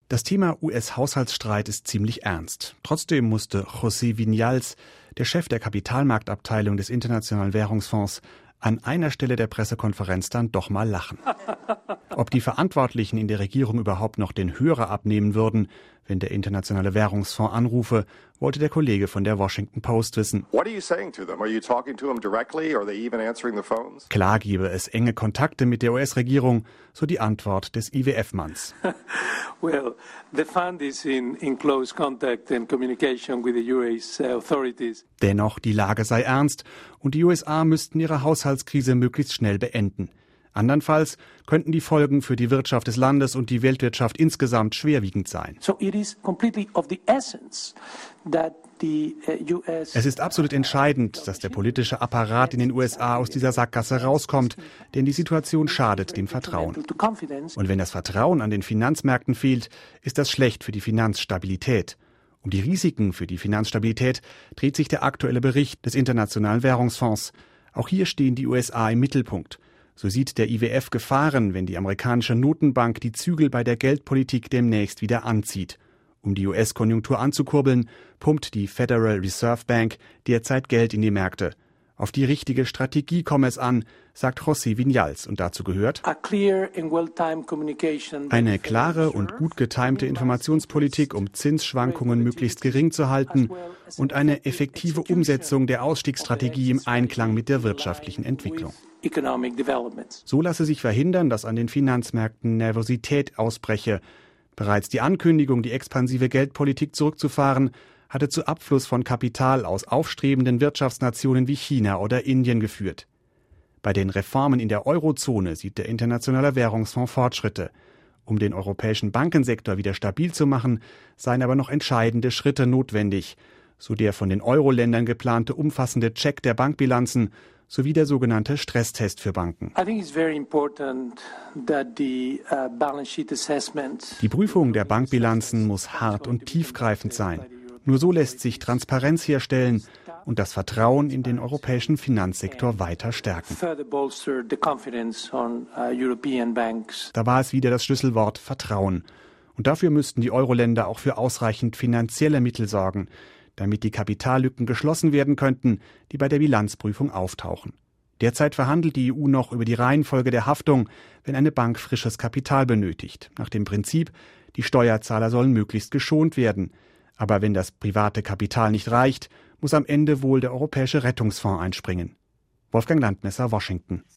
Das Thema US-Haushaltsstreit ist ziemlich ernst. Trotzdem musste José Viñals, der Chef der Kapitalmarktabteilung des Internationalen Währungsfonds, an einer Stelle der Pressekonferenz dann doch mal lachen. Ob die Verantwortlichen in der Regierung überhaupt noch den Hörer abnehmen würden, wenn der Internationale Währungsfonds anrufe, wollte der Kollege von der Washington Post wissen. Klar gebe es enge Kontakte mit der US-Regierung, so die Antwort des IWF-Manns. Well, the fund is in close contact and communication with the US authorities. Dennoch, die Lage sei ernst und die USA müssten ihre Haushaltskrise möglichst schnell beenden. Andernfalls könnten die Folgen für die Wirtschaft des Landes und die Weltwirtschaft insgesamt schwerwiegend sein. So it is completely of the essence that Es ist absolut entscheidend, dass der politische Apparat in den USA aus dieser Sackgasse rauskommt, denn die Situation schadet dem Vertrauen. Und wenn das Vertrauen an den Finanzmärkten fehlt, ist das schlecht für die Finanzstabilität. Um die Risiken für die Finanzstabilität dreht sich der aktuelle Bericht des Internationalen Währungsfonds. Auch hier stehen die USA im Mittelpunkt. So sieht der IWF Gefahren, wenn die amerikanische Notenbank die Zügel bei der Geldpolitik demnächst wieder anzieht. Um die US-Konjunktur anzukurbeln, pumpt die Federal Reserve Bank derzeit Geld in die Märkte. Auf die richtige Strategie komme es an, sagt José Viñals, und dazu gehört eine klare und gut getimte Informationspolitik, um Zinsschwankungen möglichst gering zu halten, und eine effektive Umsetzung der Ausstiegsstrategie im Einklang mit der wirtschaftlichen Entwicklung. So lasse sich verhindern, dass an den Finanzmärkten Nervosität ausbreche. Bereits die Ankündigung, die expansive Geldpolitik zurückzufahren, hatte zu Abfluss von Kapital aus aufstrebenden Wirtschaftsnationen wie China oder Indien geführt. Bei den Reformen in der Eurozone sieht der Internationale Währungsfonds Fortschritte. Um den europäischen Bankensektor wieder stabil zu machen, seien aber noch entscheidende Schritte notwendig, so der von den Euro-Ländern geplante umfassende Check der Bankbilanzen sowie der sogenannte Stresstest für Banken. Die Prüfung der Bankbilanzen muss hart und tiefgreifend sein. Nur so lässt sich Transparenz herstellen und das Vertrauen in den europäischen Finanzsektor weiter stärken. Da war es wieder das Schlüsselwort Vertrauen. Und dafür müssten die Euro-Länder auch für ausreichend finanzielle Mittel sorgen, damit die Kapitallücken geschlossen werden könnten, die bei der Bilanzprüfung auftauchen. Derzeit verhandelt die EU noch über die Reihenfolge der Haftung, wenn eine Bank frisches Kapital benötigt. Nach dem Prinzip, die Steuerzahler sollen möglichst geschont werden. Aber wenn das private Kapital nicht reicht, muss am Ende wohl der Europäische Rettungsfonds einspringen. Wolfgang Landmesser, Washington.